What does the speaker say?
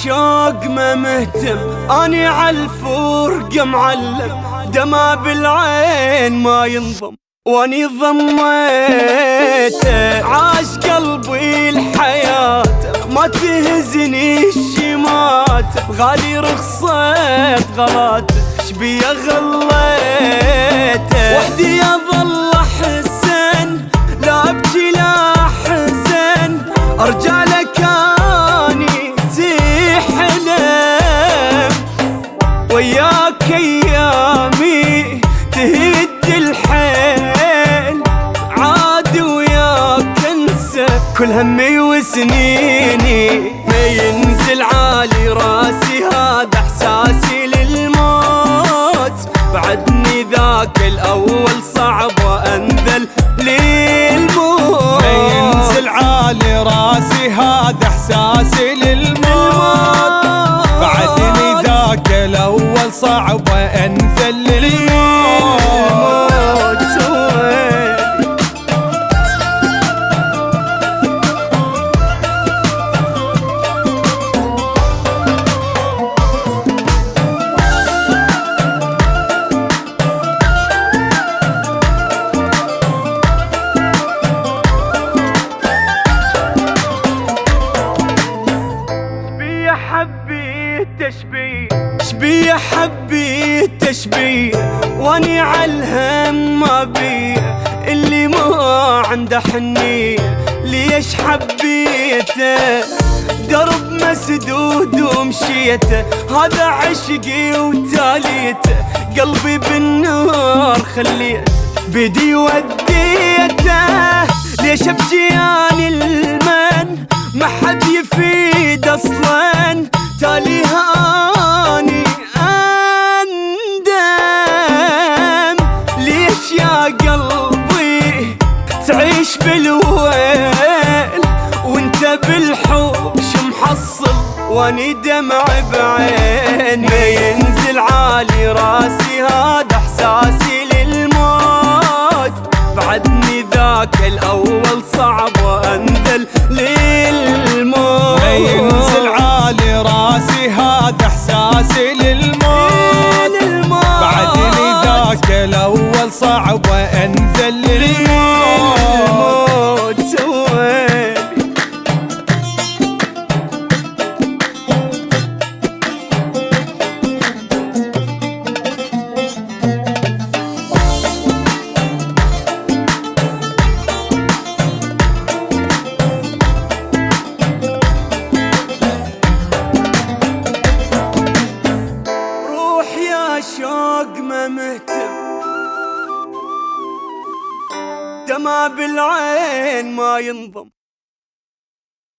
شوق ما مهتم، اني عالفرقة معلم، دما بالعين ما ينضم واني ضميته. عاش قلبي الحياة ما تهزني الشمات، غالي رخصت غلاته شبيه غليته. وحدي اظل احزن لا ابكي لا احزن، ارجالك اني تحلم وياك ايامي تهد الحيل، عادي وياك انسى كل همي وسنيني. ما ينزل عالي راسي هذا احساسي للموت، بعدني ذاك الاول صعب وانذل للموت. ما ينزل عالي راسي هذا احساسي للموت، بعدني ذاك الاول صعب وانذل للموت. شبيه حبيت تشبيه واني عالهم ما بيه، اللي ما عنده حنيه ليش حبيته. درب مسدود ومشيته هذا عشقي وتاليته، قلبي بالنار خليته بدي وديته. ليش ابكي اني المن ما حد يفيد اصلا، تاليها اني اندم. ليش يا قلبي تعيش بالويل وانت بالحب شو محصل واني دمع بعين. ما ينزل عالي راسي هذا احساسي للموت، بعدني ذاك الاول صعب وانذل للموت. ما ينزل عالي راسي هذا احساسي للموت، بعدني ذاك الاول صعب وانذل للموت. شوق ما مهتم، دما بالعين ما ينضم